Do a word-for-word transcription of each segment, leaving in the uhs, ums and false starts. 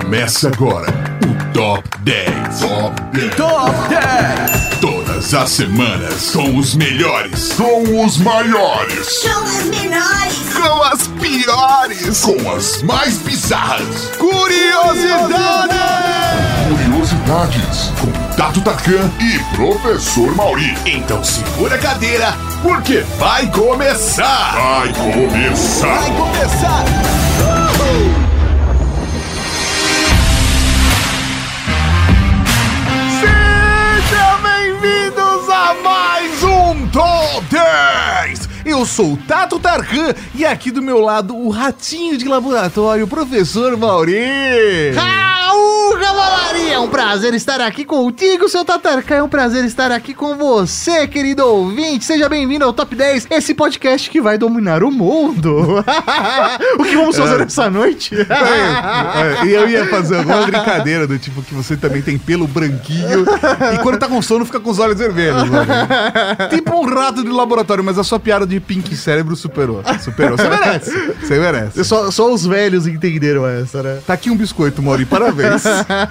Começa agora o Top dez. Top dez. Top dez. Todas as semanas com os melhores, com os maiores, com as menores, com as piores, com as mais bizarras. Curiosidades! Curiosidades com Tato Tarkan e Professor Mauri. Então segura a cadeira, porque vai começar! Vai começar! Vai começar! Uhul! Sejam bem-vindos a mais um Top dez! Eu sou o Tato Tarkan e aqui do meu lado o ratinho de laboratório, o Professor Mauri. Raul Cavalaria, é um prazer estar aqui contigo, seu Tatarkan, é um prazer estar aqui com você, querido ouvinte. Seja bem-vindo ao Top dez, esse podcast que vai dominar o mundo. O que vamos fazer é. essa noite? É, é, eu ia fazer alguma brincadeira do tipo que você também tem pelo branquinho e quando tá com sono fica com os olhos vermelhos. Né? Tipo um rato de laboratório, mas a sua piada de Pink Cérebro superou. Superou. Você merece. Você merece. Só, só os velhos entenderam essa, né? Tá aqui um biscoito, Mauri. Parabéns.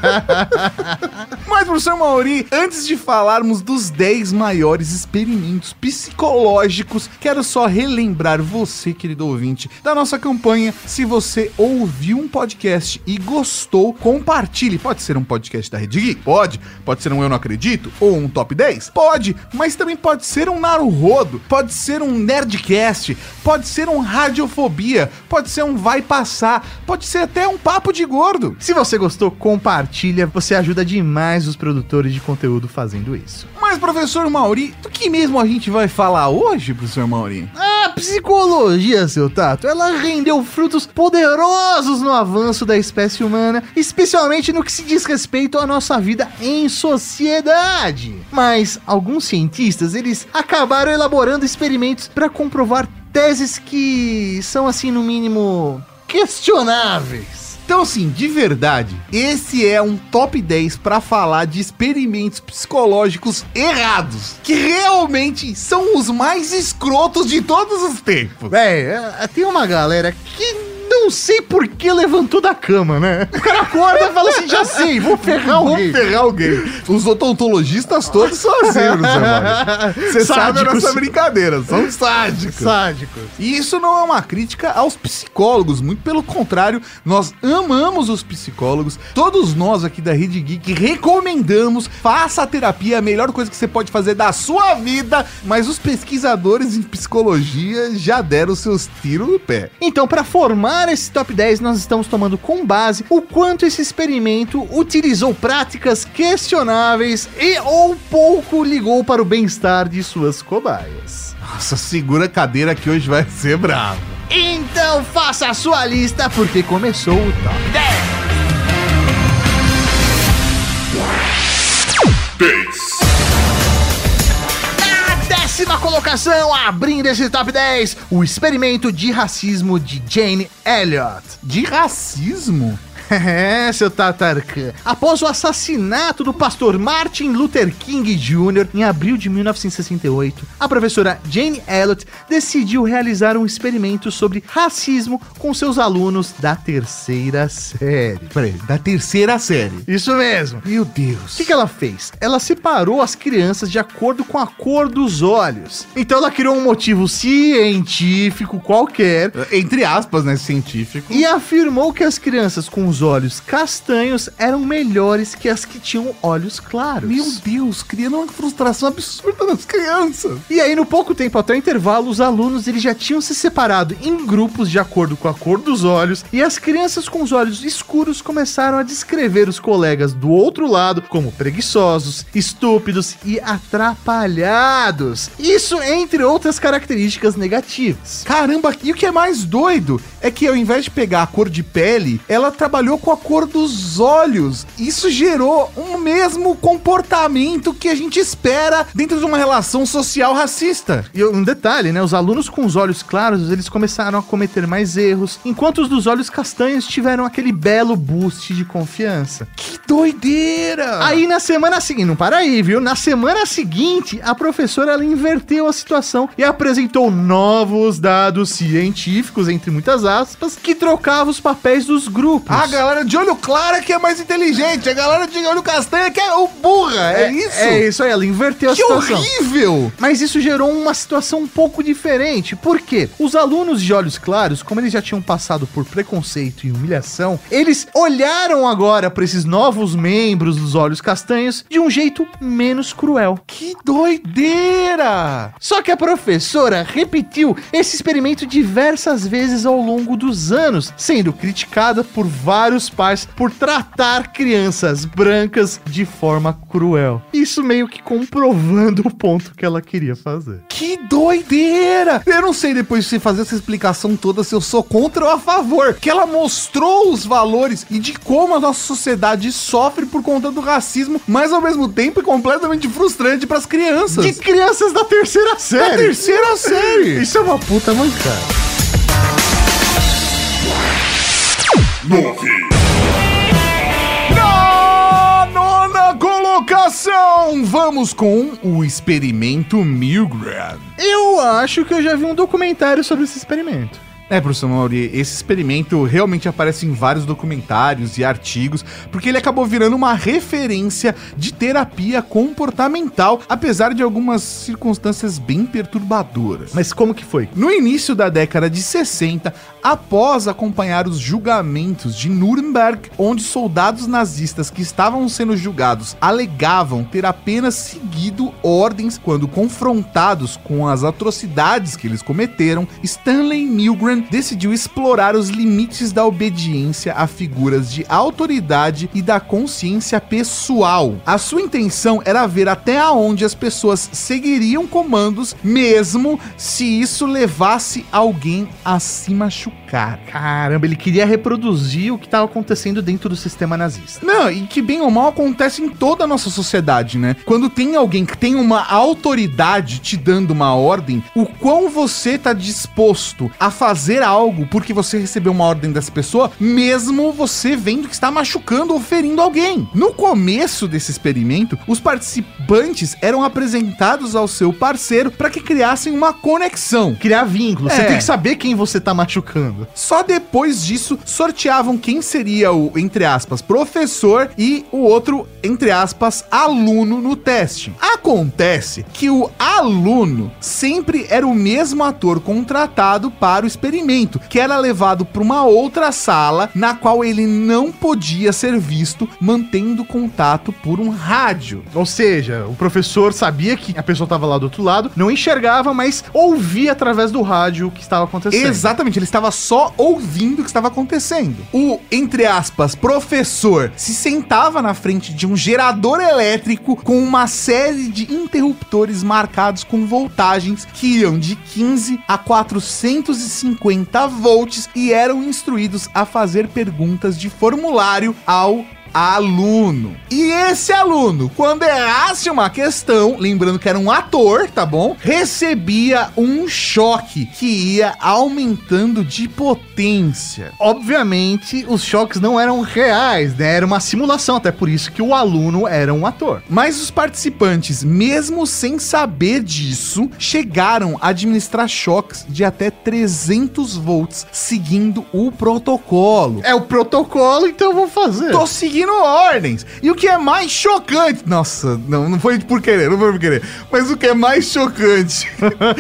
Mas, professor Mauri, antes de falarmos dos dez maiores experimentos psicológicos, quero só relembrar você, querido ouvinte, da nossa campanha. Se você ouviu um podcast e gostou, compartilhe. Pode ser um podcast da Rede Geek? Pode. Pode ser um Eu Não Acredito? Ou um Top dez? Pode. Mas também pode ser um Naruhodo. Pode ser um Nerdcast. Pode ser um Radiofobia. Pode ser um Vai Passar. Pode ser até um Papo de Gordo. Se você gostou, compartilha. Você ajuda demais os produtores de conteúdo fazendo isso. Mas, professor Mauri, do que mesmo a gente vai falar hoje, professor Mauri? A psicologia, seu Tato, ela rendeu frutos poderosos no avanço da espécie humana, especialmente no que se diz respeito à nossa vida em sociedade. Mas alguns cientistas, eles acabaram elaborando experimentos para comprovar teses que são, assim, no mínimo, questionáveis. Então, assim, de verdade, esse é um top dez pra falar de experimentos psicológicos errados, que realmente são os mais escrotos de todos os tempos. Véi, tem uma galera que não sei por que levantou da cama, né? O cara acorda e fala assim, já sei, vou ferrar alguém. Vou ferrar alguém. Os odontologistas todos são assim, você sabe a nossa brincadeira, são sádicos. Sádicos. E isso não é uma crítica aos psicólogos, muito pelo contrário, nós amamos os psicólogos, todos nós aqui da Rede Geek recomendamos, faça a terapia, a melhor coisa que você pode fazer da sua vida, mas os pesquisadores em psicologia já deram seus tiros no pé. Então, para formar esse top dez, nós estamos tomando com base o quanto esse experimento utilizou práticas questionáveis e ou pouco ligou para o bem-estar de suas cobaias. Nossa, segura a cadeira que hoje vai ser bravo. Então faça a sua lista, porque começou o top dez. dez. Décima colocação, abrindo esse top dez, o experimento de racismo de Jane Elliot. De racismo? É, seu Tatarkan. Após o assassinato do pastor Martin Luther King Júnior em abril de mil novecentos e sessenta e oito, a professora Jane Elliot decidiu realizar um experimento sobre racismo com seus alunos da terceira série. Peraí, da terceira série? Isso mesmo. Meu Deus. O que, que ela fez? Ela separou as crianças de acordo com a cor dos olhos. Então ela criou um motivo científico qualquer, entre aspas, né, científico, e afirmou que as crianças com os olhos castanhos eram melhores que as que tinham olhos claros. Meu Deus, criando uma frustração absurda nas crianças. E aí, no pouco tempo até o intervalo, os alunos eles já tinham se separado em grupos de acordo com a cor dos olhos, e as crianças com os olhos escuros começaram a descrever os colegas do outro lado como preguiçosos, estúpidos e atrapalhados. Isso entre outras características negativas. Caramba, e o que é mais doido é que ao invés de pegar a cor de pele, ela trabalhou com a cor dos olhos. Isso gerou um mesmo comportamento que a gente espera dentro de uma relação social racista. E um detalhe, né? Os alunos com os olhos claros, eles começaram a cometer mais erros, enquanto os dos olhos castanhos tiveram aquele belo boost de confiança. Que doideira! Aí na semana seguinte, não para aí, viu? Na semana seguinte, a professora ela inverteu a situação e apresentou novos dados científicos, entre muitas aspas, que trocavam os papéis dos grupos. A galera de olho claro que é mais inteligente, a galera de olho castanho que é o burra, é, é isso? É isso aí, ela inverteu a que situação. Que horrível! Mas isso gerou uma situação um pouco diferente, por quê? Os alunos de olhos claros, como eles já tinham passado por preconceito e humilhação, eles olharam agora para esses novos membros dos olhos castanhos de um jeito menos cruel. Que doideira! Só que a professora repetiu esse experimento diversas vezes ao longo dos anos, sendo criticada por vários pais por tratar crianças brancas de forma cruel. Isso meio que comprovando o ponto que ela queria fazer. Que doideira! Eu não sei depois de você fazer essa explicação toda se eu sou contra ou a favor, que ela mostrou os valores e de como a nossa sociedade sofre por conta do racismo, mas ao mesmo tempo é completamente frustrante pras crianças. De crianças da terceira série. Da terceira série. Isso é uma puta mancada. Nove. Na nona colocação, vamos com o experimento Milgram. Eu acho que eu já vi um documentário sobre esse experimento. É, professor Mauri, esse experimento realmente aparece em vários documentários e artigos, porque ele acabou virando uma referência de terapia comportamental, apesar de algumas circunstâncias bem perturbadoras. Mas como que foi? No início da década de sessenta, após acompanhar os julgamentos de Nuremberg, onde soldados nazistas que estavam sendo julgados alegavam ter apenas seguido ordens quando confrontados com as atrocidades que eles cometeram, Stanley Milgram decidiu explorar os limites da obediência a figuras de autoridade e da consciência pessoal. A sua intenção era ver até onde as pessoas seguiriam comandos, mesmo se isso levasse alguém a se machucar. Caramba, ele queria reproduzir o que estava acontecendo dentro do sistema nazista. Não, e que bem ou mal acontece em toda a nossa sociedade, né? Quando tem alguém que tem uma autoridade te dando uma ordem, o quão você tá disposto a fazer algo porque você recebeu uma ordem dessa pessoa, mesmo você vendo que está machucando ou ferindo alguém. No começo desse experimento, os participantes eram apresentados ao seu parceiro para que criassem uma conexão. Criar vínculo, É. você tem que saber quem você tá machucando. Só depois disso, sorteavam quem seria o, entre aspas, professor e o outro, entre aspas, aluno no teste. Acontece que o aluno sempre era o mesmo ator contratado para o experimento, que era levado para uma outra sala na qual ele não podia ser visto, mantendo contato por um rádio. Ou seja, o professor sabia que a pessoa estava lá do outro lado, não enxergava, mas ouvia através do rádio o que estava acontecendo. Exatamente, ele estava só ouvindo o que estava acontecendo. O, entre aspas, professor se sentava na frente de um gerador elétrico com uma série de interruptores marcados com voltagens que iam de quinze a quatrocentos e cinquenta volts e eram instruídos a fazer perguntas de formulário ao aluno. E esse aluno, quando errasse uma questão, lembrando que era um ator, tá bom? Recebia um choque que ia aumentando de potência. Obviamente, os choques não eram reais, né? Era uma simulação, até por isso que o aluno era um ator. Mas os participantes, mesmo sem saber disso, chegaram a administrar choques de até trezentos volts, seguindo o protocolo. É o protocolo, então eu vou fazer. Tô seguindo ordens. E o que é mais chocante... Nossa, não, não foi por querer, não foi por querer. Mas o que é mais chocante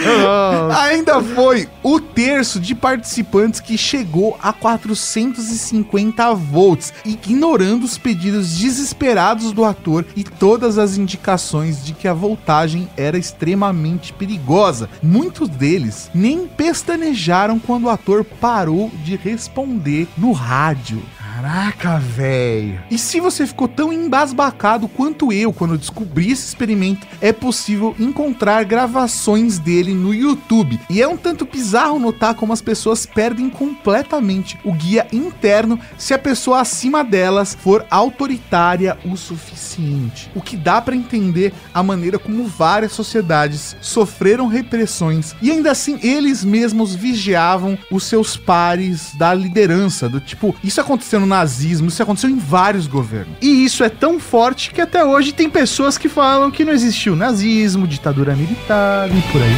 ainda foi o terço de participantes que chegou a quatrocentos e cinquenta volts, ignorando os pedidos desesperados do ator e todas as indicações de que a voltagem era extremamente perigosa. Muitos deles nem pestanejaram quando o ator parou de responder no rádio. Caraca, velho. E se você ficou tão embasbacado quanto eu quando descobri esse experimento, é possível encontrar gravações dele no YouTube. E é um tanto bizarro notar como as pessoas perdem completamente o guia interno se a pessoa acima delas for autoritária o suficiente. O que dá pra entender a maneira como várias sociedades sofreram repressões e ainda assim eles mesmos vigiavam os seus pares da liderança, do tipo, isso aconteceu no nazismo, isso aconteceu em vários governos. E isso é tão forte que até hoje tem pessoas que falam que não existiu nazismo, ditadura militar e por aí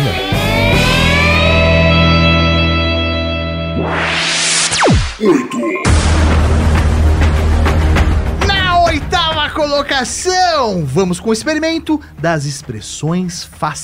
vai. Oito. colocação, vamos com o experimento das expressões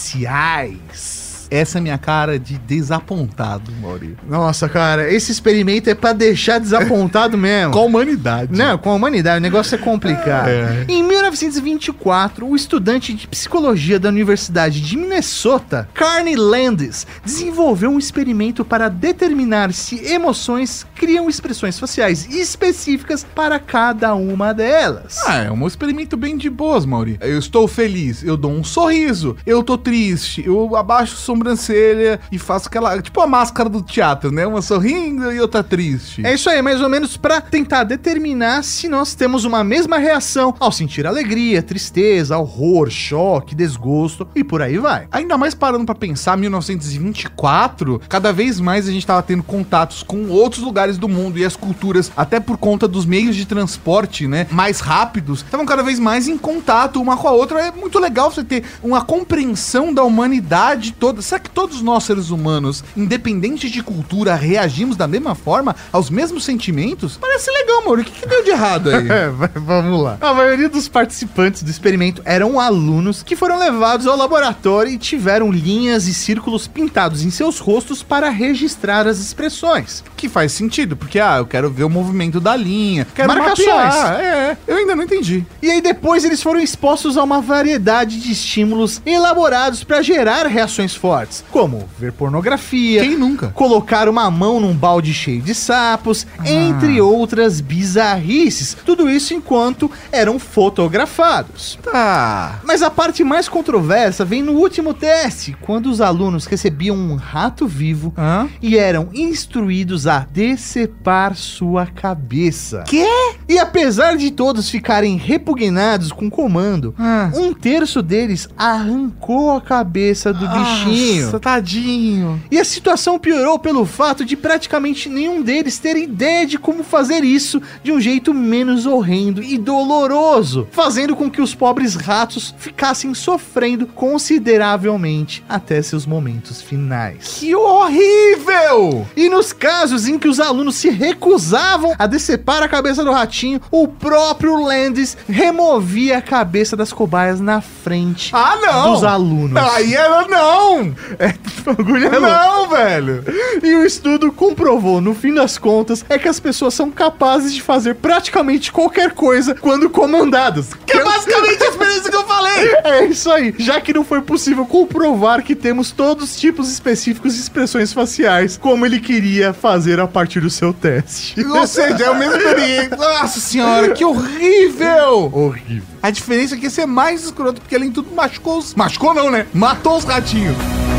faciais. Essa é minha cara de desapontado, Mauri. Nossa, cara, esse experimento é pra deixar desapontado mesmo. Com a humanidade. Não, com a humanidade, o negócio é complicado. É. Em mil novecentos e vinte e quatro, o estudante de psicologia da Universidade de Minnesota, Carney Landis, desenvolveu um experimento para determinar se emoções criam expressões faciais específicas para cada uma delas. Ah, é um experimento bem de boas, Mauri. Eu estou feliz, eu dou um sorriso. Eu tô triste, eu abaixo a sobrancelha e faço aquela, tipo a máscara do teatro, né? Uma sorrindo e outra triste. É isso aí, mais ou menos pra tentar determinar se nós temos uma mesma reação ao sentir alegria, tristeza, horror, choque, desgosto e por aí vai. Ainda mais parando pra pensar, mil novecentos e vinte e quatro, cada vez mais a gente tava tendo contatos com outros lugares do mundo e as culturas, até por conta dos meios de transporte, né, mais rápidos, estavam cada vez mais em contato uma com a outra. É muito legal você ter uma compreensão da humanidade toda. Será que todos nós, seres humanos, independente de cultura, reagimos da mesma forma aos mesmos sentimentos? Parece legal, amor. O que, que deu de errado aí? É, vamos lá. A maioria dos participantes do experimento eram alunos que foram levados ao laboratório e tiveram linhas e círculos pintados em seus rostos para registrar as expressões. Que faz sentido, porque, ah, eu quero ver o movimento da linha, quero Marcações. mapear. É, eu ainda não entendi. E aí depois eles foram expostos a uma variedade de estímulos elaborados para gerar reações fortes, como ver pornografia, Quem nunca? colocar uma mão num balde cheio de sapos, ah. entre outras bizarrices. Tudo isso enquanto eram fotografados. Tá. Mas a parte mais controversa vem no último teste, quando os alunos recebiam um rato vivo Hã? e eram instruídos a decepar sua cabeça. Quê? E apesar de todos ficarem repugnados com o comando, Ah. um terço deles arrancou a cabeça do bichinho. Nossa, tadinho. E a situação piorou pelo fato de praticamente nenhum deles ter ideia de como fazer isso de um jeito menos horrendo e doloroso, fazendo com que os pobres ratos ficassem sofrendo consideravelmente até seus momentos finais. Que horrível! E nos casos em que os alunos se recusavam a decepar a cabeça do ratinho, o próprio Landis removia a cabeça das cobaias na frente Ah, não! dos alunos. Aí ela não! É, bagulho é louco. Não, velho! E o estudo comprovou, no fim das contas, é que as pessoas são capazes de fazer praticamente qualquer coisa quando comandadas. Que é basicamente a experiência que eu falei! É isso aí, já que não foi possível comprovar que temos todos os tipos específicos de expressões faciais, como ele queria fazer a partir do seu teste. Ou seja, é o mesmo experiência. Nossa senhora, que horrível! Horrível. A diferença é que esse é mais escroto, porque além de tudo machucou os... Machucou não, né? Matou os ratinhos.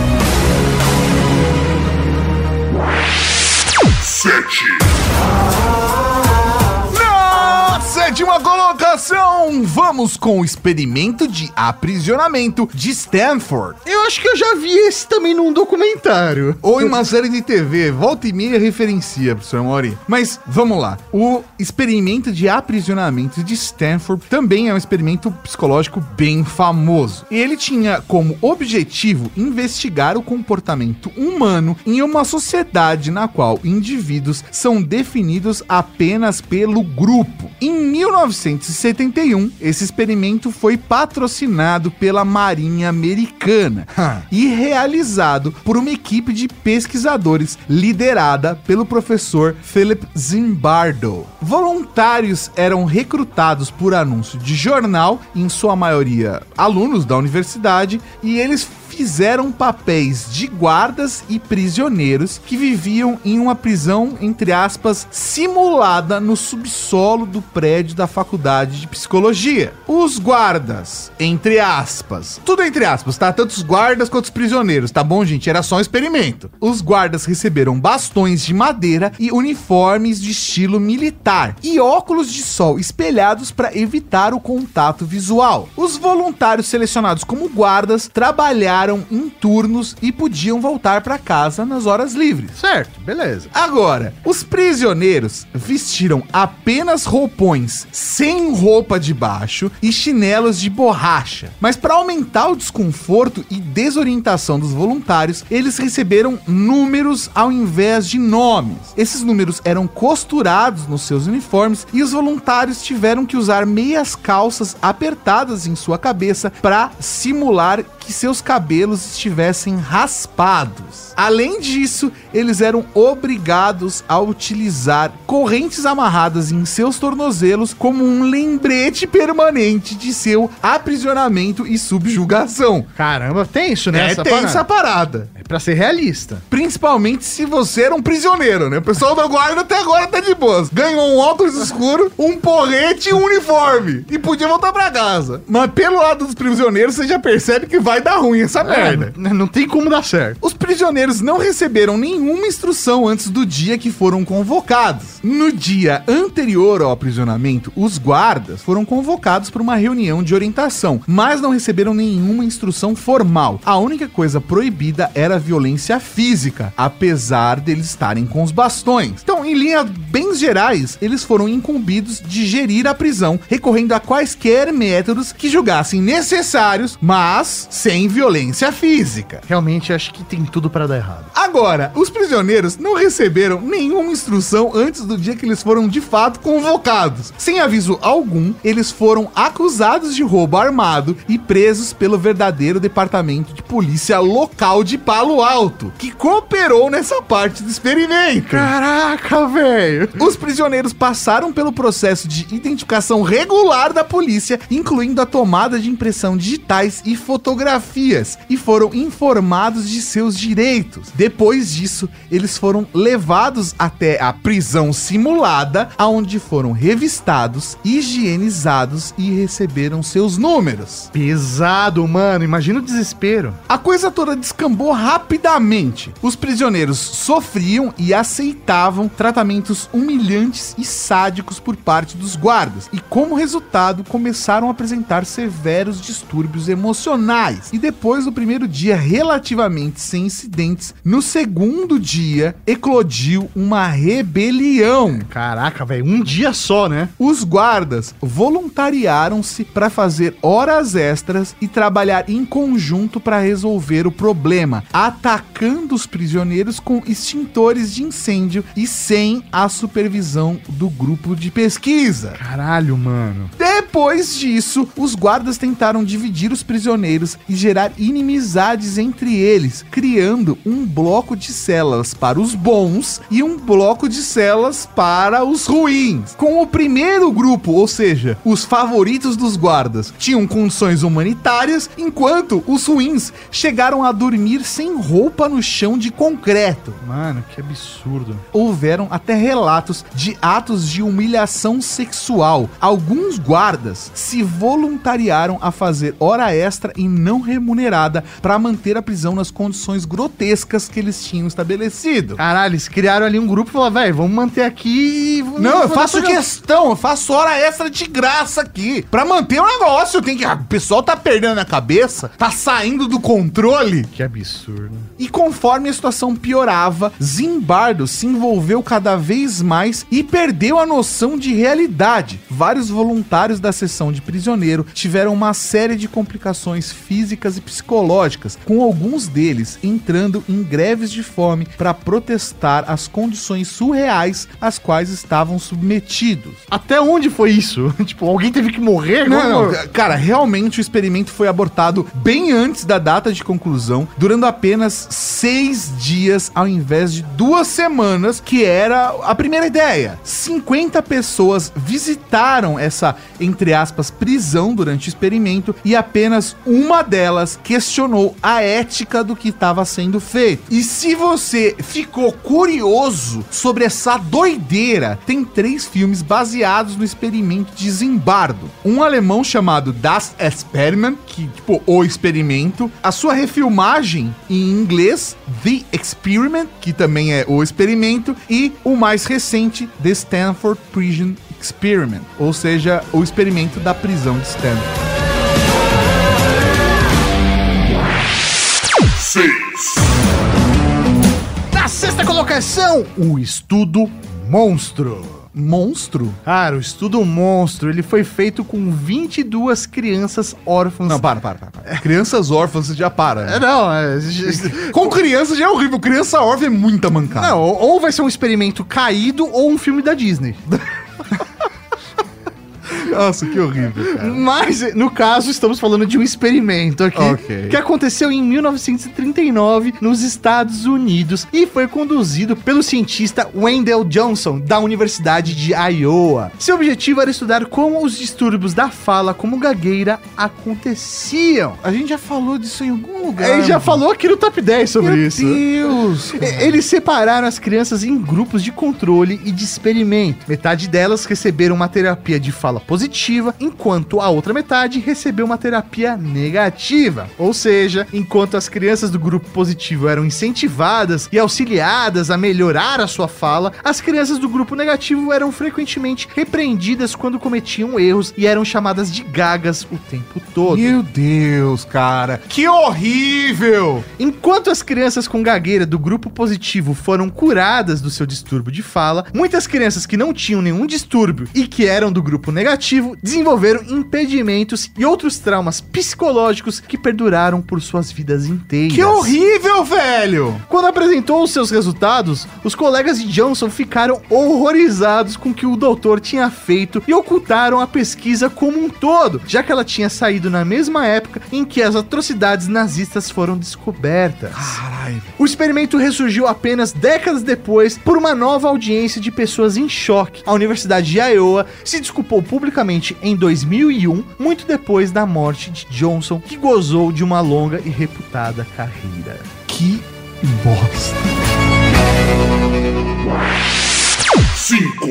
Sete. Na sétima colocação, vamos com o experimento de aprisionamento de Stanford. Eu acho que eu já vi esse também num documentário. Ou em uma série de T V, volta e meia referencia, professor Mauri. Mas vamos lá. O experimento de aprisionamento de Stanford também é um experimento psicológico bem famoso. E ele tinha como objetivo investigar o comportamento humano em uma sociedade na qual indivíduos são definidos apenas pelo grupo. Em mil novecentos e setenta e um, esse experimento foi patrocinado pela Marinha Americana e realizado por uma equipe de pesquisadores liderada pelo professor Philip Zimbardo. Voluntários eram recrutados por anúncio de jornal, em sua maioria alunos da universidade, e eles fizeram papéis de guardas e prisioneiros que viviam em uma prisão, entre aspas, simulada no subsolo do prédio da faculdade de psicologia. Os guardas, entre aspas, tudo entre aspas, tá? Tanto os guardas quanto os prisioneiros, tá bom, gente? Era só um experimento. Os guardas receberam bastões de madeira e uniformes de estilo militar e óculos de sol espelhados para evitar o contato visual. Os voluntários selecionados como guardas trabalharam trabalharam em turnos e podiam voltar para casa nas horas livres. Certo, beleza. Agora, os prisioneiros vestiram apenas roupões sem roupa de baixo e chinelos de borracha. Mas para aumentar o desconforto e desorientação dos voluntários, eles receberam números ao invés de nomes. Esses números eram costurados nos seus uniformes e os voluntários tiveram que usar meias calças apertadas em sua cabeça para simular que seus cabelos estivessem raspados. Além disso, eles eram obrigados a utilizar correntes amarradas em seus tornozelos como um lembrete permanente de seu aprisionamento e subjugação. Caramba, tem isso, né? É, tem essa parada. É pra ser realista. Principalmente se você era um prisioneiro, né? O pessoal da guarda até agora tá de boas. Ganhou um óculos escuro, um porrete e um uniforme. E podia voltar pra casa. Mas pelo lado dos prisioneiros, você já percebe que vai dar ruim essa merda. É, não tem como dar certo. Os prisioneiros não receberam nenhuma instrução antes do dia que foram convocados. No dia anterior ao aprisionamento, os guardas foram convocados para uma reunião de orientação, mas não receberam nenhuma instrução formal. A única coisa proibida era a violência física, apesar deles estarem com os bastões. Então, em linhas bem gerais, eles foram incumbidos de gerir a prisão, recorrendo a quaisquer métodos que julgassem necessários, mas sem violência física. Realmente, acho que tem tudo pra dar errado. Agora, os prisioneiros não receberam nenhuma instrução antes do dia que eles foram de fato convocados. Sem aviso algum, eles foram acusados de roubo armado e presos pelo verdadeiro departamento de polícia local de Palo Alto, que cooperou nessa parte do experimento. Caraca, velho! Os prisioneiros passaram pelo processo de identificação regular da polícia, incluindo a tomada de impressão digitais e fotografias, e foram informados de seus direitos. Depois disso, eles foram levados até a prisão simulada, aonde foram revistados, higienizados e receberam seus números. Pesado, mano. Imagina o desespero. A coisa toda descambou rapidamente. Os prisioneiros sofriam e aceitavam tratamentos humilhantes e sádicos por parte dos guardas, e como resultado começaram a apresentar severos distúrbios emocionais. E depois do primeiro dia relativamente sem incidentes, no segundo dia eclodiu uma rebelião. Caraca, velho, um dia só, né? Os guardas voluntariaram-se para fazer horas extras e trabalhar em conjunto para resolver o problema, atacando os prisioneiros com extintores de incêndio e sem a supervisão do grupo de pesquisa. Caralho, mano. Depois disso, os guardas tentaram dividir os prisioneiros e gerar inimizades entre eles, criando um bloco de celas para os bons e um bloco de celas para os ruins. Com o primeiro grupo, ou seja, os favoritos dos guardas, tinham condições humanitárias, enquanto os ruins chegaram a dormir sem roupa no chão de concreto. Mano, que absurdo. Houveram até relatos de atos de humilhação sexual. Alguns guardas se voluntariaram a fazer hora extra e não remunerada para manter a prisão nas condições grotescas que eles tinham estabelecido. Caralho, eles criaram ali um grupo e falaram, velho, vamos manter aqui e... Não, eu faço questão, eu faço hora extra de graça aqui, pra manter o negócio. Tem que... O pessoal tá perdendo a cabeça, tá saindo do controle. Que absurdo. E conforme a situação piorava, Zimbardo se envolveu cada vez mais e perdeu a noção de realidade. Vários voluntários da seção de prisioneiro tiveram uma série de complicações físicas e psicológicas, com alguns deles entrando em greves de fome para protestar as condições surreais às quais estavam submetidos. Até onde foi isso? Tipo, alguém teve que morrer? Não, não, cara, realmente o experimento foi abortado bem antes da data de conclusão, durando apenas seis dias ao invés de duas semanas, que era a primeira ideia. cinquenta pessoas visitaram essa, entre aspas, prisão durante o experimento e apenas uma delas questionou a ética do que estava sendo feito. E se você ficou curioso sobre essa doideira, tem três filmes baseados no experimento de Zimbardo. Um alemão chamado Das Experiment, que tipo, o experimento. A sua refilmagem em inglês, The Experiment, que também é o experimento. E o mais recente, The Stanford Prison Experiment, ou seja, o experimento da prisão de Stanford. seis. Na sexta colocação, o estudo Monstro. Monstro? Cara, o estudo Monstro, ele foi feito com vinte e duas crianças órfãs. Não, para, para, para. para. Crianças órfãs, você já para. É, não, é... Com criança já é horrível. Criança órfã é muita mancada. Não, ou ou vai ser um experimento caído ou um filme da Disney. Nossa, que horrível, cara. Mas, no caso, estamos falando de um experimento aqui, Ok. que aconteceu em mil novecentos e trinta e nove nos Estados Unidos e foi conduzido pelo cientista Wendell Johnson, da Universidade de Iowa. Seu objetivo era estudar como os distúrbios da fala, como gagueira, aconteciam. A gente já falou disso em algum lugar. Ele já mano. falou aqui no Top dez sobre Meu isso. Deus. E- Eles separaram as crianças em grupos de controle e de experimento. Metade delas receberam uma terapia de fala positiva, enquanto a outra metade recebeu uma terapia negativa. Ou seja, enquanto as crianças do grupo positivo eram incentivadas e auxiliadas a melhorar a sua fala, as crianças do grupo negativo eram frequentemente repreendidas quando cometiam erros e eram chamadas de gagas o tempo todo. Meu Deus, cara. Que horrível. Enquanto as crianças com gagueira do grupo positivo foram curadas do seu distúrbio de fala, muitas crianças que não tinham nenhum distúrbio e que eram do grupo negativo desenvolveram impedimentos e outros traumas psicológicos que perduraram por suas vidas inteiras. Que horrível, velho. Quando apresentou os seus resultados, os colegas de Johnson ficaram horrorizados com o que o doutor tinha feito e ocultaram a pesquisa como um todo, já que ela tinha saído na mesma época em que as atrocidades nazistas foram descobertas. Caralho. O experimento ressurgiu apenas décadas depois por uma nova audiência de pessoas em choque. A Universidade de Iowa se desculpou publicamente em dois mil e um, muito depois da morte de Johnson, que gozou de uma longa e reputada carreira. Que bosta. cinco.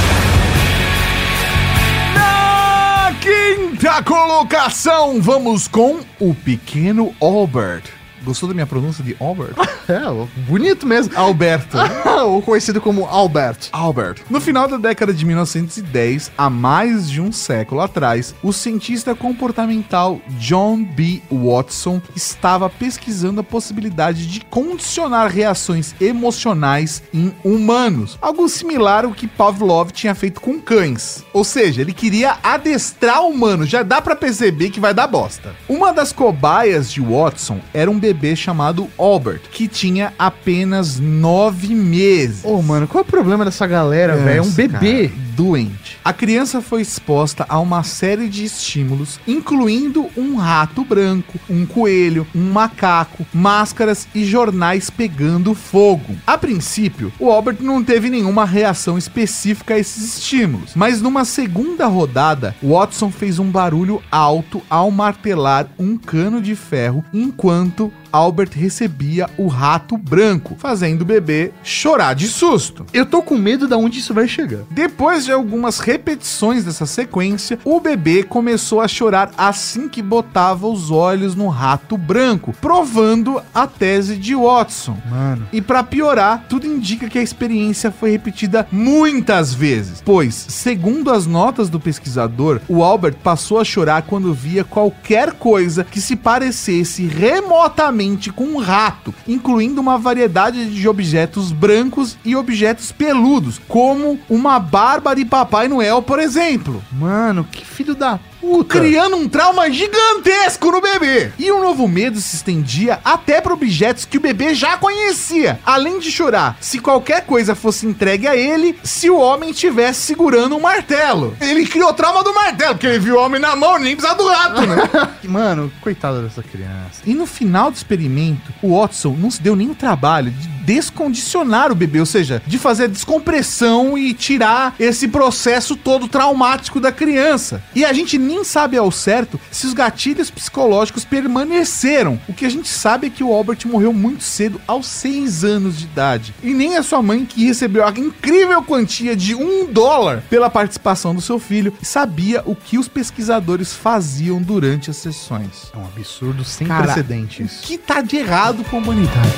Na quinta colocação, vamos com o pequeno Albert. Gostou da minha pronúncia de Albert? É, bonito mesmo. Alberto. Ou conhecido como Albert. Albert. No final da década de mil novecentos e dez, há mais de um século atrás, o cientista comportamental John B. Watson estava pesquisando a possibilidade de condicionar reações emocionais em humanos, algo similar ao que Pavlov tinha feito com cães. Ou seja, ele queria adestrar humanos, já dá pra perceber que vai dar bosta. Uma das cobaias de Watson era um bebê chamado Albert, que tinha apenas nove meses. Ô, mano, qual é o problema dessa galera, velho? É um bebê. Cara, doente. A criança foi exposta a uma série de estímulos, incluindo um rato branco, um coelho, um macaco, máscaras e jornais pegando fogo. A princípio, o Albert não teve nenhuma reação específica a esses estímulos, mas numa segunda rodada, Watson fez um barulho alto ao martelar um cano de ferro enquanto Albert recebia o rato branco, fazendo o bebê chorar de susto. Eu tô com medo de onde isso vai chegar. Depois de algumas repetições dessa sequência, o bebê começou a chorar assim que botava os olhos no rato branco, provando a tese de Watson. Mano. E pra piorar, tudo indica que a experiência foi repetida muitas vezes, pois, segundo as notas do pesquisador, o Albert passou a chorar quando via qualquer coisa que se parecesse remotamente com um rato, incluindo uma variedade de objetos brancos e objetos peludos, como uma barba de Papai Noel, por exemplo. Mano, que filho da puta. Criando um trauma gigantesco no bebê. E o novo medo se estendia até para objetos que o bebê já conhecia. Além de chorar, se qualquer coisa fosse entregue a ele, se o homem estivesse segurando um martelo. Ele criou trauma do martelo, porque ele viu o homem na mão, nem precisava do rato, né? Mano, coitada dessa criança. E no final do experimento, o Watson não se deu nem o trabalho de descondicionar o bebê, ou seja, de fazer a descompressão e tirar esse processo todo traumático da criança. E a gente nem sabe ao certo se os gatilhos psicológicos permaneceram. O que a gente sabe é que o Albert morreu muito cedo, aos seis anos de idade. E nem a sua mãe, que recebeu a incrível quantia de um dólar pela participação do seu filho, sabia o que os pesquisadores faziam durante as sessões. É um absurdo sem Cara, precedentes. O que tá de errado com a humanidade?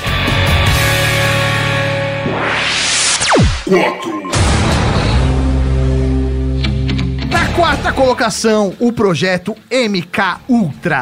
quatro. Na quarta colocação, o projeto M K Ultra.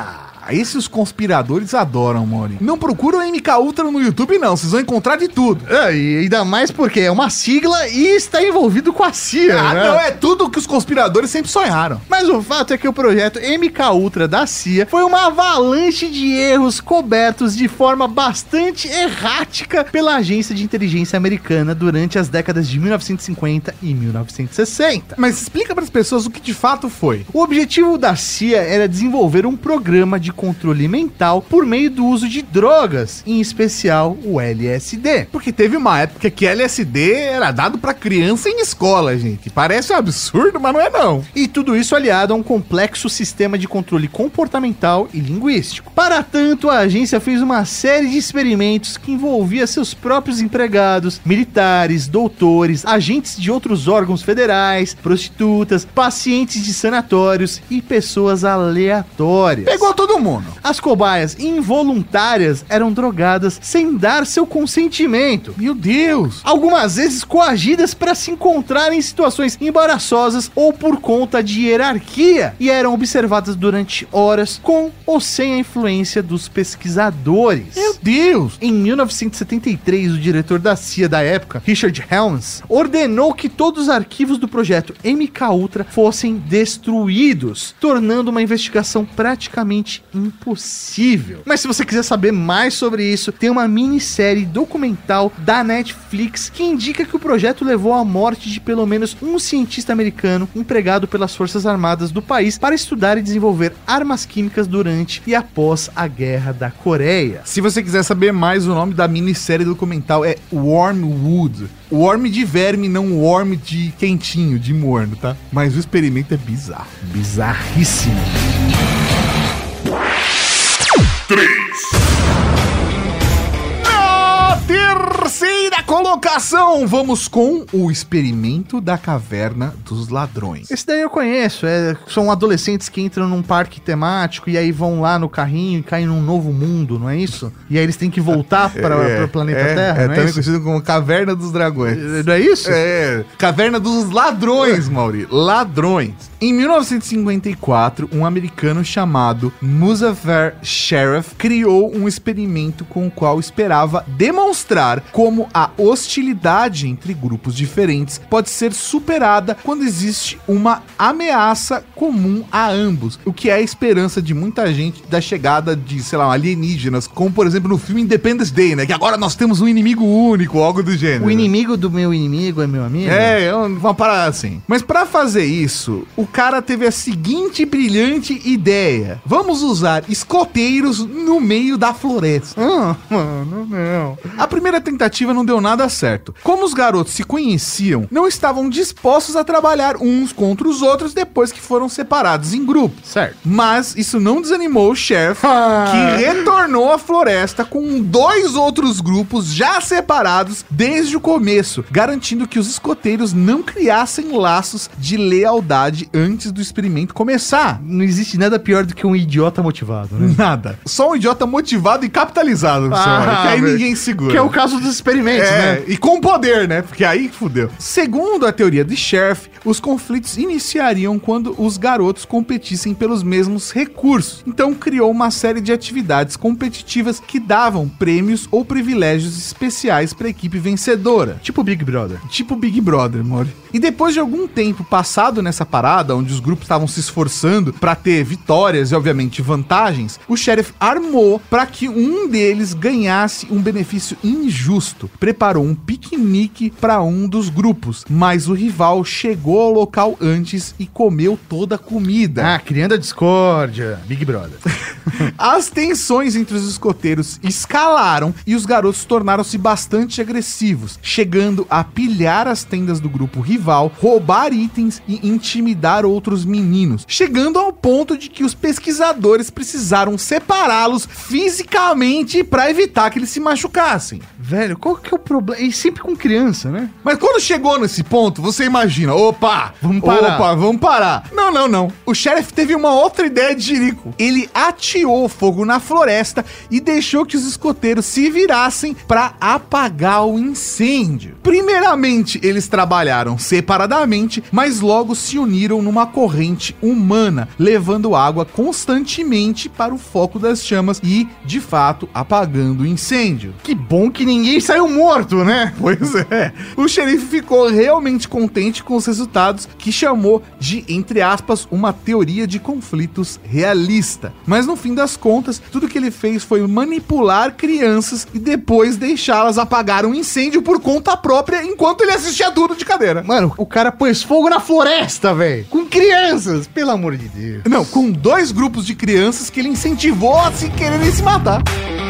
Esse os conspiradores adoram, Mori. Não procuram M K Ultra no YouTube, não. Vocês vão encontrar de tudo. É, e ainda mais porque é uma sigla e está envolvido com a C I A, Ah, né? não, é tudo que os conspiradores sempre sonharam. Mas o fato é que o projeto M K Ultra da C I A foi uma avalanche de erros cobertos de forma bastante errática pela agência de inteligência americana durante as décadas de mil novecentos e cinquenta e mil novecentos e sessenta. Mas explica para as pessoas o que de fato foi. O objetivo da C I A era desenvolver um programa de controle mental por meio do uso de drogas, em especial o L S D. Porque teve uma época que L S D era dado pra criança em escola, gente. Parece um absurdo, mas não é não. E tudo isso aliado a um complexo sistema de controle comportamental e linguístico. Para tanto, a agência fez uma série de experimentos que envolvia seus próprios empregados, militares, doutores, agentes de outros órgãos federais, prostitutas, pacientes de sanatórios e pessoas aleatórias. Pegou todo mundo. As cobaias involuntárias eram drogadas sem dar seu consentimento. Meu Deus. Algumas vezes coagidas para se encontrar em situações embaraçosas ou por conta de hierarquia, e eram observadas durante horas com ou sem a influência dos pesquisadores. Meu Deus. Em mil novecentos e setenta e três, o diretor da C I A da época, Richard Helms, ordenou que todos os arquivos do projeto M K Ultra fossem destruídos, tornando uma investigação praticamente impossível. Mas se você quiser saber mais sobre isso, tem uma minissérie documental da Netflix que indica que o projeto levou à morte de pelo menos um cientista americano empregado pelas Forças Armadas do país para estudar e desenvolver armas químicas durante e após a Guerra da Coreia. Se você quiser saber mais, o nome da minissérie documental é Wormwood. Worm de verme, não worm de quentinho, de morno, tá? Mas o experimento é bizarro. Bizarríssimo. três. Terceira colocação, vamos com o experimento da caverna dos ladrões. Esse daí eu conheço, é, são adolescentes que entram num parque temático e aí vão lá no carrinho e caem num novo mundo, não é isso? E aí eles têm que voltar para é, o planeta é, Terra, é, não é também isso? conhecido como caverna dos dragões. Não é isso? É, caverna dos ladrões, Mauri, ladrões. Em mil novecentos e cinquenta e quatro, um americano chamado Muzaffer Sharif criou um experimento com o qual esperava demonstrar como a hostilidade entre grupos diferentes pode ser superada quando existe uma ameaça comum a ambos, o que é a esperança de muita gente da chegada de, sei lá, alienígenas, como por exemplo no filme Independence Day, né? Que agora nós temos um inimigo único, algo do gênero. O inimigo do meu inimigo é meu amigo? É, é uma parada assim. Mas pra fazer isso, o cara teve a seguinte brilhante ideia: vamos usar escoteiros no meio da floresta. Ah, mano, não. A primeira tentativa não deu nada certo. Como os garotos se conheciam, não estavam dispostos a trabalhar uns contra os outros depois que foram separados em grupos. Certo. Mas isso não desanimou o Sheriff, Ah. que retornou à floresta com dois outros grupos já separados desde o começo, garantindo que os escoteiros não criassem laços de lealdade antes do experimento começar. Não existe nada pior do que um idiota motivado, né? Nada. Só um idiota motivado e capitalizado, Ah, senhora, que aí velho. ninguém segura. Que é o caso dos experimentos, É, né? e com poder, né? Porque aí fudeu. Segundo a teoria de Sheriff, os conflitos iniciariam quando os garotos competissem pelos mesmos recursos. Então criou uma série de atividades competitivas que davam prêmios ou privilégios especiais para a equipe vencedora. Tipo Big Brother. Tipo Big Brother, Mori. E depois de algum tempo passado nessa parada, onde os grupos estavam se esforçando para ter vitórias e, obviamente, vantagens, o Sheriff armou para que um deles ganhasse um benefício injusto. Preparou um piquenique para um dos grupos, mas o rival chegou ao local antes e comeu toda a comida. Ah, criando a discórdia. Big Brother. As tensões entre os escoteiros escalaram e os garotos tornaram-se bastante agressivos, chegando a pilhar as tendas do grupo rival, roubar itens e intimidar outros meninos, chegando ao ponto de que os pesquisadores precisaram separá-los fisicamente para evitar que eles se machucassem. Velho, qual que é o problema? E sempre com criança, né? Mas quando chegou nesse ponto, você imagina, opa, Vamos parar. Opa, vamos parar. Não, não, não. O sheriff teve uma outra ideia de jirico. Ele ateou fogo na floresta e deixou que os escoteiros se virassem pra apagar o incêndio. Primeiramente, eles trabalharam separadamente, mas logo se uniram numa corrente humana, levando água constantemente para o foco das chamas e, de fato, apagando o incêndio. Que bom que ninguém saiu morto, né? Pois é. O xerife ficou realmente contente com os resultados, que chamou de, entre aspas, uma teoria de conflitos realista. Mas no fim das contas, tudo que ele fez foi manipular crianças e depois deixá-las apagar um incêndio por conta própria enquanto ele assistia tudo de cadeira. Mano, o cara pôs fogo na floresta, velho. Com crianças, pelo amor de Deus. Não, com dois grupos de crianças que ele incentivou a se quererem se matar.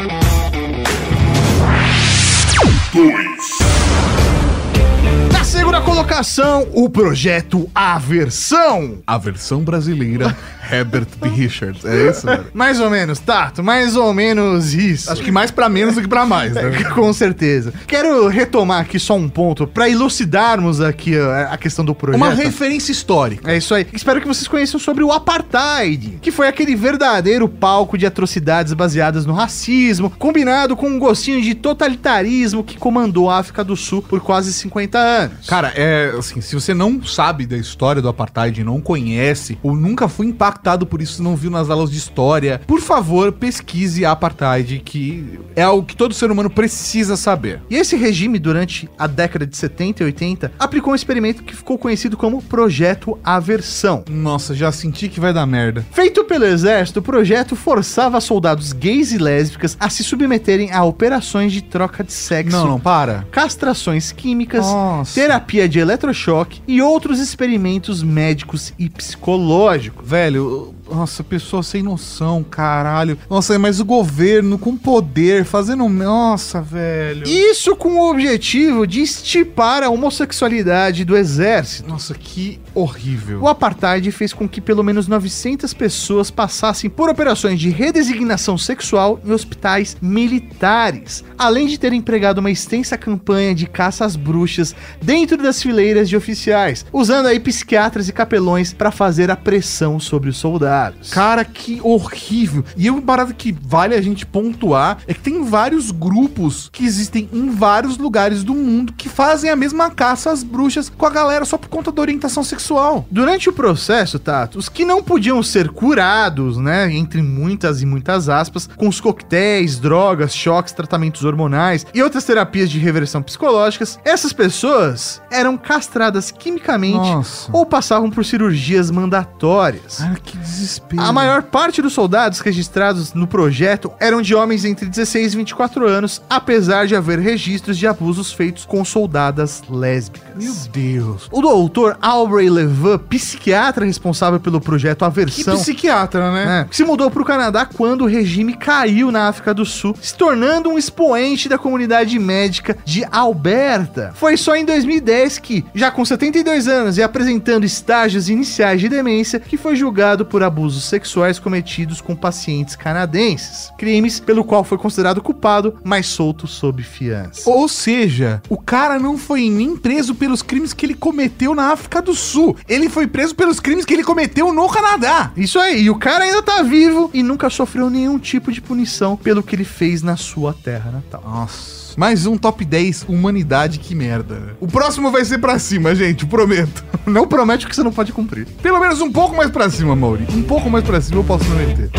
Na segunda colocação, o projeto Aversão. A versão brasileira Herbert B. Richards. É isso, velho? Mais ou menos, Tato, mais ou menos isso. Acho que mais pra menos do que pra mais, né? Com certeza. Quero retomar aqui só um ponto pra elucidarmos aqui a, a questão do projeto. Uma referência histórica. É isso aí. Espero que vocês conheçam sobre o Apartheid, que foi aquele verdadeiro palco de atrocidades baseadas no racismo, combinado com um gostinho de totalitarismo que comandou a África do Sul por quase cinquenta anos. Cara, é assim, se você não sabe da história do Apartheid, não conhece, ou nunca foi impactado por isso, não viu nas aulas de história, por favor, pesquise a Apartheid, que é algo que todo ser humano precisa saber. E esse regime, durante a década de setenta e oitenta, aplicou um experimento que ficou conhecido como Projeto Aversão. Nossa, já senti que vai dar merda. Feito pelo exército, o projeto forçava soldados gays e lésbicas a se submeterem a operações de troca de sexo. Não, não, para. Castrações químicas, Nossa. terapia de eletrochoque e outros experimentos médicos e psicológicos. Velho, nossa, pessoa sem noção, caralho. Nossa, mas o governo com poder, fazendo... Nossa, velho. Isso com o objetivo de extirpar a homossexualidade do exército. Nossa, que horrível. O Apartheid fez com que pelo menos novecentas pessoas passassem por operações de redesignação sexual em hospitais militares, além de ter empregado uma extensa campanha de caça às bruxas dentro das fileiras de oficiais, usando aí psiquiatras e capelões para fazer a pressão sobre os soldados. Cara, que horrível. E uma parada que vale a gente pontuar é que tem vários grupos que existem em vários lugares do mundo que fazem a mesma caça às bruxas com a galera só por conta da orientação sexual. Durante o processo, Tato, os que não podiam ser curados, né, entre muitas e muitas aspas, com os coquetéis, drogas, choques, tratamentos hormonais e outras terapias de reversão psicológicas, essas pessoas eram castradas quimicamente. Nossa. Ou passavam por cirurgias mandatórias. Ah, que desespero. A maior parte dos soldados registrados no projeto eram de homens entre dezesseis e vinte e quatro anos, apesar de haver registros de abusos feitos com soldadas lésbicas. Meu Deus. O doutor Aubrey Levin, psiquiatra responsável pelo projeto Que Aversão, psiquiatra, né? é, se mudou para o Canadá quando o regime caiu na África do Sul, se tornando um expoente da comunidade médica de Alberta. Foi só em dois mil e dez que, já com setenta e dois anos e apresentando estágios iniciais de demência, que foi julgado por abusos sexuais cometidos com pacientes canadenses, crimes pelo qual foi considerado culpado, mas solto sob fiança. Ou seja, o cara não foi nem preso pelos crimes que ele cometeu na África do Sul. Ele foi preso pelos crimes que ele cometeu no Canadá. Isso aí, e o cara ainda tá vivo e nunca sofreu nenhum tipo de punição pelo que ele fez na sua terra natal. Nossa. Mais um top dez, humanidade, que merda. O próximo vai ser pra cima, gente, prometo. Não promete o que você não pode cumprir. Pelo menos um pouco mais pra cima, Mauri. Um pouco mais pra cima eu posso prometer.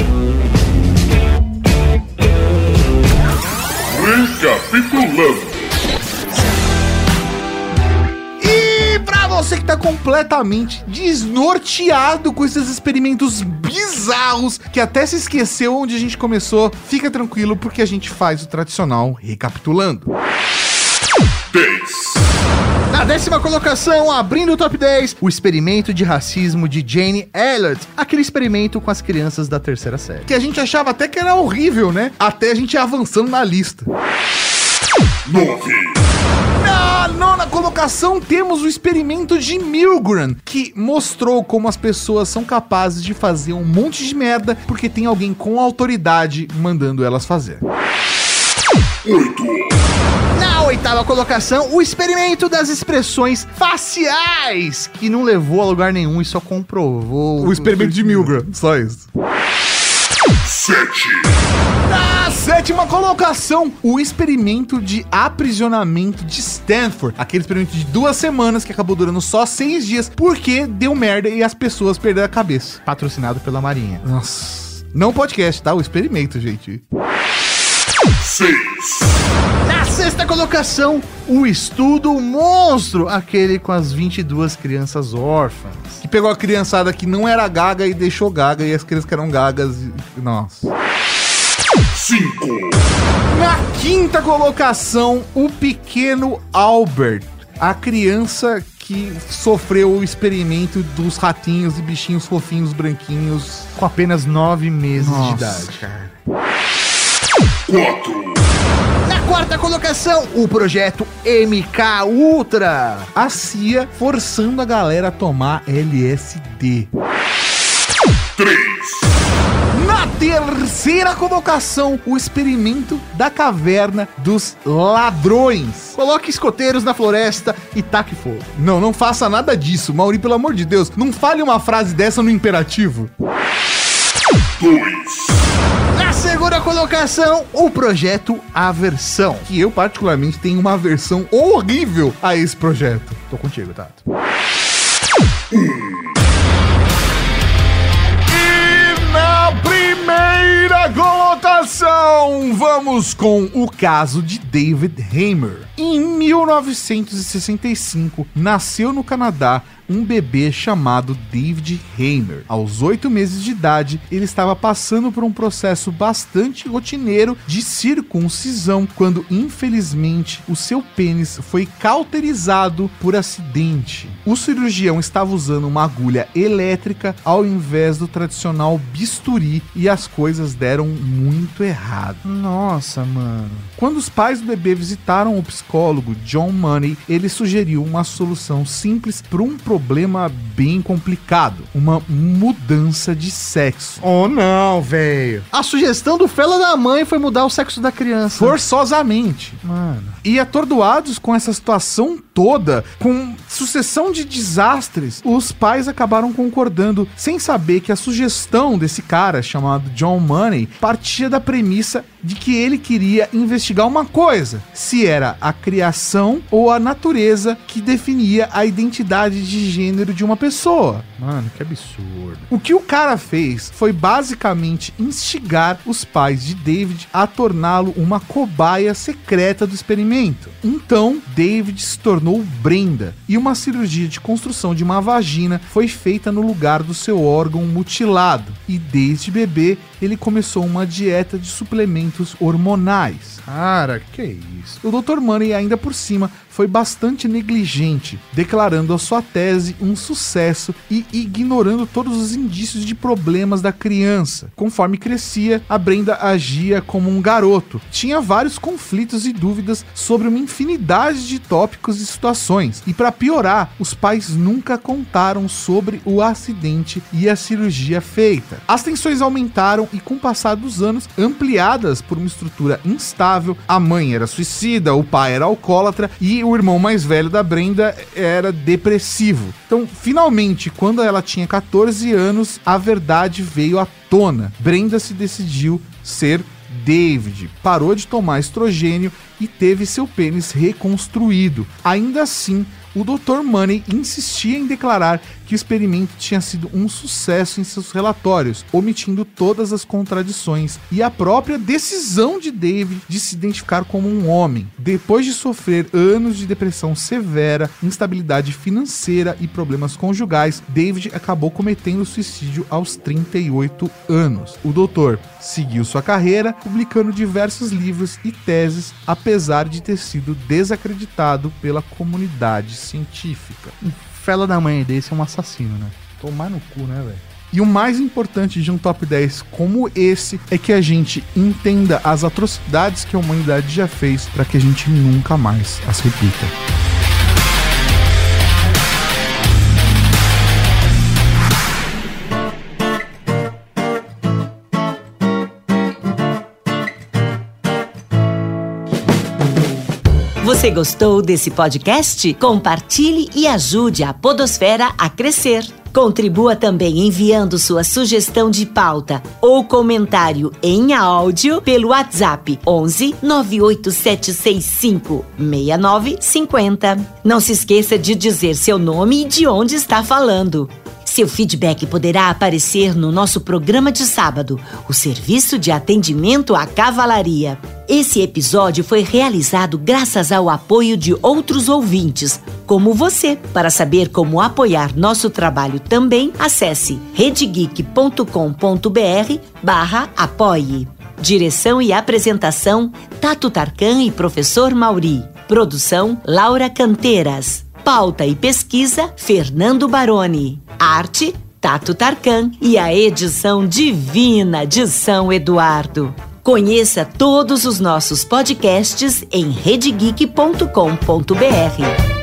Recapitulando. E pra você que tá completamente desnorteado com esses experimentos bizarros, que até se esqueceu onde a gente começou, fica tranquilo porque a gente faz o tradicional recapitulando. dez. Na décima colocação, abrindo o top dez, o experimento de racismo de Jane Elliott, aquele experimento com as crianças da terceira série. Que a gente achava até que era horrível, né? Até a gente ir avançando na lista. nove. Na nona colocação temos o experimento de Milgram, que mostrou como as pessoas são capazes de fazer um monte de merda porque tem alguém com autoridade mandando elas fazer. oito. Na oitava colocação, o experimento das expressões faciais, que não levou a lugar nenhum e só comprovou... O experimento de Milgram, só isso. sete. Na sétima colocação, o experimento de aprisionamento de Stanford. Aquele experimento de duas semanas que acabou durando só seis dias porque deu merda e as pessoas perderam a cabeça. Patrocinado pela Marinha. Nossa. Não podcast, tá? O experimento, gente. seis. Na sexta colocação, o estudo monstro, aquele com as vinte e duas crianças órfãs. Que pegou a criançada que não era gaga e deixou gaga, e as crianças que eram gagas. E... Nossa. cinco. Na quinta colocação, o pequeno Albert. A criança que sofreu o experimento dos ratinhos e bichinhos fofinhos branquinhos. Com apenas nove meses Nossa, de idade. cara. quatro. Na quarta colocação, o projeto M K Ultra. A C I A forçando a galera a tomar L S D. três. Na terceira colocação, o experimento da caverna dos ladrões. Coloque escoteiros na floresta e taque fogo. Não, não faça nada disso, Mauri, pelo amor de Deus. Não fale uma frase dessa no imperativo. dois. Na segunda colocação, o projeto Aversão. Que eu, particularmente, tenho uma aversão horrível a esse projeto. Tô contigo, Tato. E na primeira colocação, vamos com o caso de David Hamer. Em mil novecentos e sessenta e cinco, nasceu no Canadá um bebê chamado David Hamer. Aos oito meses de idade, ele estava passando por um processo bastante rotineiro de circuncisão, quando, infelizmente, o seu pênis foi cauterizado por acidente. O cirurgião estava usando uma agulha elétrica ao invés do tradicional bisturi e as coisas deram muito errado. Nossa, mano. Quando os pais do bebê visitaram o psicólogo John Money, ele sugeriu uma solução simples para um problema bem complicado: uma mudança de sexo. Oh não, velho. A sugestão do fela da mãe foi mudar o sexo da criança. Forçosamente. Mano. E atordoados com essa situação toda, com sucessão de desastres, os pais acabaram concordando, sem saber que a sugestão desse cara chamado John Money partia da premissa de que ele queria investigar uma coisa: se era a criação ou a natureza que definia a identidade de gênero de uma pessoa. Mano, que absurdo. O que o cara fez foi basicamente instigar os pais de David a torná-lo uma cobaia secreta do experimento. Então, David se tornou Brenda e uma cirurgia de construção de uma vagina foi feita no lugar do seu órgão mutilado. E desde bebê, ele começou uma dieta de suplementos hormonais. Cara, que isso? O doutor Money, ainda por cima, foi bastante negligente, declarando a sua tese um sucesso e ignorando todos os indícios de problemas da criança. Conforme crescia, a Brenda agia como um garoto. Tinha vários conflitos e dúvidas sobre uma infinidade de tópicos e situações. E para piorar, os pais nunca contaram sobre o acidente e a cirurgia feita. As tensões aumentaram e, com o passar dos anos, ampliadas por uma estrutura instável, a mãe era suicida, o pai era alcoólatra e o irmão mais velho da Brenda era depressivo. Então, finalmente, quando ela tinha catorze anos, a verdade veio à tona. Brenda se decidiu ser David, parou de tomar estrogênio e teve seu pênis reconstruído. Ainda assim, o doutor Money insistia em declarar que o experimento tinha sido um sucesso em seus relatórios, omitindo todas as contradições e a própria decisão de David de se identificar como um homem. Depois de sofrer anos de depressão severa, instabilidade financeira e problemas conjugais, David acabou cometendo suicídio aos trinta e oito anos. O doutor seguiu sua carreira, publicando diversos livros e teses, apesar de ter sido desacreditado pela comunidade científica. Um fela da mãe desse é um assassino, né? Tomar no cu, né, velho? E o mais importante de um top dez como esse é que a gente entenda as atrocidades que a humanidade já fez para que a gente nunca mais as repita. Você gostou desse podcast? Compartilhe e ajude a Podosfera a crescer. Contribua também enviando sua sugestão de pauta ou comentário em áudio pelo WhatsApp onze nove oito sete seis cinco seis nove cinco zero. Não se esqueça de dizer seu nome e de onde está falando. Seu feedback poderá aparecer no nosso programa de sábado, o Serviço de Atendimento à Cavalaria. Esse episódio foi realizado graças ao apoio de outros ouvintes, como você. Para saber como apoiar nosso trabalho também, acesse redegeek.com.br barra apoie. Direção e apresentação, Tato Tarkan e Professor Mauri. Produção, Laura Canteiras. Pauta e pesquisa, Fernando Baroni. Arte, Tato Tarkan. E a edição divina de São Eduardo. Conheça todos os nossos podcasts em redegeek ponto com ponto br.